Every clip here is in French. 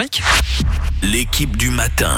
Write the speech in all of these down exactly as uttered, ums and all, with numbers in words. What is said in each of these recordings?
avec l'équipe du matin.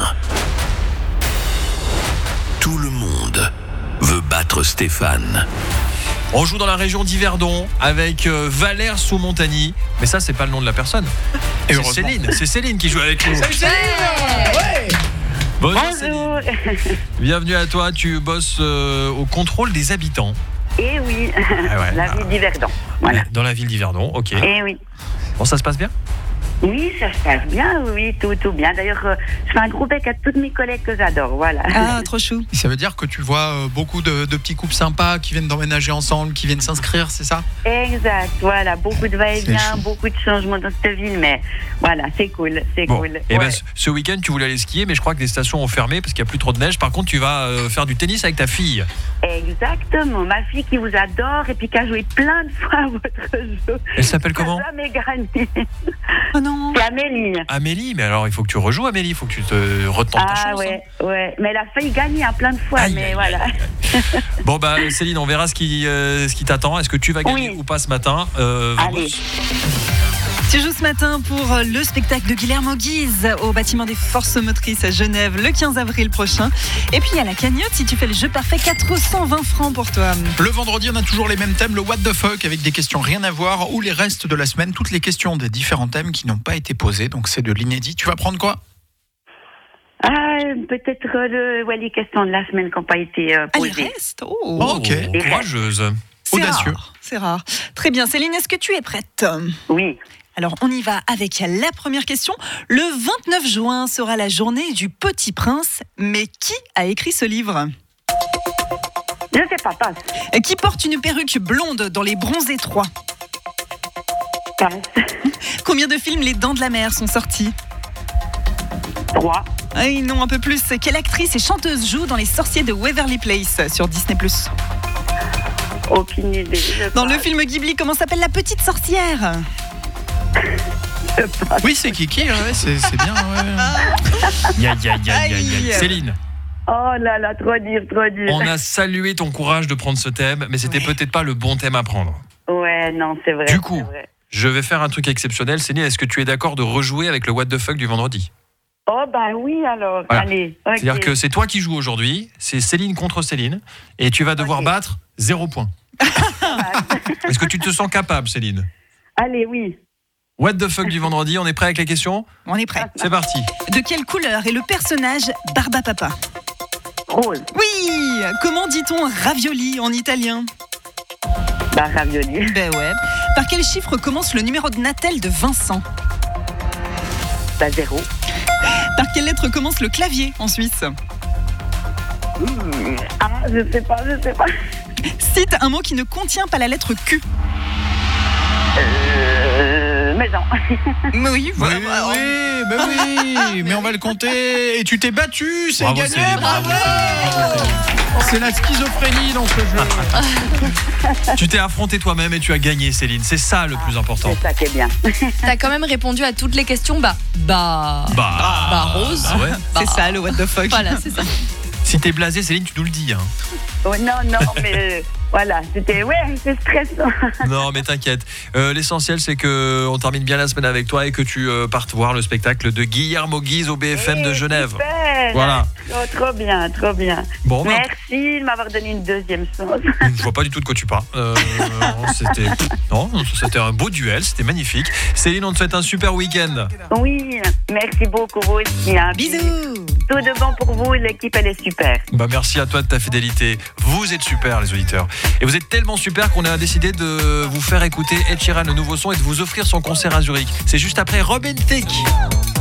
Tout le monde veut battre Stéphane. On joue dans la région d'Yverdon avec euh, Valère Sous-Montagny. Mais ça, c'est pas le nom de la personne. Et c'est Céline. C'est Céline qui joue avec nous. Salut Céline. Ouais. Bonjour, Bonjour. Céline. Bienvenue à toi. Tu bosses euh, au contrôle des habitants. Eh oui, Ah ouais. la ville d'Yverdon. Voilà. Dans la ville d'Yverdon, ok. Eh oui. Bon, ça se passe bien? Oui, ça se passe bien, oui, tout, tout bien. D'ailleurs, euh, je fais un groupe avec toutes mes collègues que j'adore, voilà. Ah, trop chou. Ça veut dire que tu vois euh, beaucoup de, de petits couples sympas qui viennent d'emménager ensemble, qui viennent s'inscrire, c'est ça? Exact, voilà, beaucoup de va-et-vient, C'est chou. beaucoup de changements dans cette ville, mais voilà, c'est cool, c'est Bon. cool. Et ben, Ouais. ce- ce week-end, tu voulais aller skier, mais je crois que les stations ont fermé parce qu'il n'y a plus trop de neige. Par contre, tu vas euh, faire du tennis avec ta fille. Exactement, ma fille qui vous adore et puis qui a joué plein de fois à votre jeu. Elle s'appelle comment? Jamais gagné. Oh non. C'est Amélie. Amélie. Mais alors, il faut que tu rejoues, Amélie. Il faut que tu te retentes ta Ah chance. ouais, ouais, mais elle a failli gagner hein, plein de fois, Aïe, mais aïe, voilà. hein. Bon, bah, Céline, on verra ce qui, euh, ce qui t'attend. Est-ce que tu vas gagner Oui. ou pas ce matin? Euh, vamos. Allez. Tu joues ce matin pour le spectacle de Guillermo Guise au bâtiment des Forces Motrices à Genève le quinze avril prochain. Et puis il y a la cagnotte, si tu fais le jeu parfait, quatre cent vingt francs pour toi. Le vendredi, on a toujours les mêmes thèmes, le what the fuck, avec des questions rien à voir, ou les restes de la semaine, toutes les questions des différents thèmes qui n'ont pas été posées, donc c'est de l'inédit. Tu vas prendre quoi? Ah, peut-être euh, le, ouais, les questions de la semaine qui n'ont pas été euh, Ah, il posées. reste. Oh. Oh, Ok. courageuse. C'est audacieux. rare, C'est rare. Très bien, Céline, est-ce que tu es prête? Oui. Alors, on y va avec la première question. Le vingt-neuf juin sera la journée du Petit Prince, mais qui a écrit ce livre? Je ne sais pas, passe. Qui porte une perruque blonde dans Les Bronzés trois? Passe. Combien de films Les Dents de la Mer sont sortis? Trois. Ah oui, non, un peu plus. Quelle actrice et chanteuse joue dans Les Sorciers de Waverly Place sur Disney plus? Aucune idée. Je Dans le passe. film Ghibli, comment s'appelle la petite sorcière? Je passe. Oui, c'est Kiki, ouais, c'est, c'est bien. Ouais. Aïe, aïe, aïe, aïe, aïe. Aïe. Céline, Oh là là, trop dur, trop dur. on a salué ton courage de prendre ce thème, mais c'était Ouais. peut-être pas le bon thème à prendre. Ouais, non, c'est vrai. Du coup, c'est vrai. je vais faire un truc exceptionnel. Céline, est-ce que tu es d'accord de rejouer avec le what the fuck du vendredi? Oh, bah oui, alors. Voilà. Allez. ok. C'est-à-dire que c'est toi qui joues aujourd'hui, c'est Céline contre Céline, et tu vas devoir Ok. battre zéro point. Est-ce que tu te sens capable, Céline? Allez, oui. What the fuck du vendredi, on est prêt avec les questions? On est prêt. C'est parti. De quelle couleur est le personnage Barbapapa? Rose. Oui. Comment dit-on ravioli en italien? Bah, ravioli. Ben ouais. Par quel chiffre commence le numéro de Natel de Vincent? Bah, zéro. Par quelle lettre commence le clavier en Suisse? Hmm. Ah, je sais pas, je sais pas. Cite un mot qui ne contient pas la lettre Q. Euh, maison. Oui, Oui, voilà. oui, bah oui, mais on va le compter. Et tu t'es battu, c'est Bravo, gagné, Céline, bravo, bravo, C'est la schizophrénie dans ce jeu. Tu t'es affronté toi-même et tu as gagné, Céline. C'est ça le plus important. C'est ça qui est bien. T'as quand même répondu à toutes les questions. Bah, bah, Bah, bah, Rose. bah ouais. C'est ça le what the fuck. Voilà, c'est ça. Si t'es blasé, Céline, tu nous le dis. Hein. Oh, non, non, mais euh, voilà, c'était. Ouais, c'est stressant. Non, mais t'inquiète. Euh, l'essentiel, c'est que on termine bien la semaine avec toi et que tu euh, partes voir le spectacle de Guillermo Guise au B F M de Eh, Genève. Super. Voilà. Oh, trop bien, trop bien. Bon, ben, Merci de m'avoir donné une deuxième chance. je vois pas du tout de quoi tu parles. Euh, c'était non, c'était un beau duel, c'était magnifique. Céline, on te souhaite un super week-end. Oui, merci beaucoup, vous aussi. Hein. Bisous. Tout de bon pour vous, l'équipe, elle est super. Bah merci à toi de ta fidélité. Vous êtes super, les auditeurs. Et vous êtes tellement super qu'on a décidé de vous faire écouter Ed Sheeran, le nouveau son, et de vous offrir son concert à Zurich. C'est juste après Robin Thicke.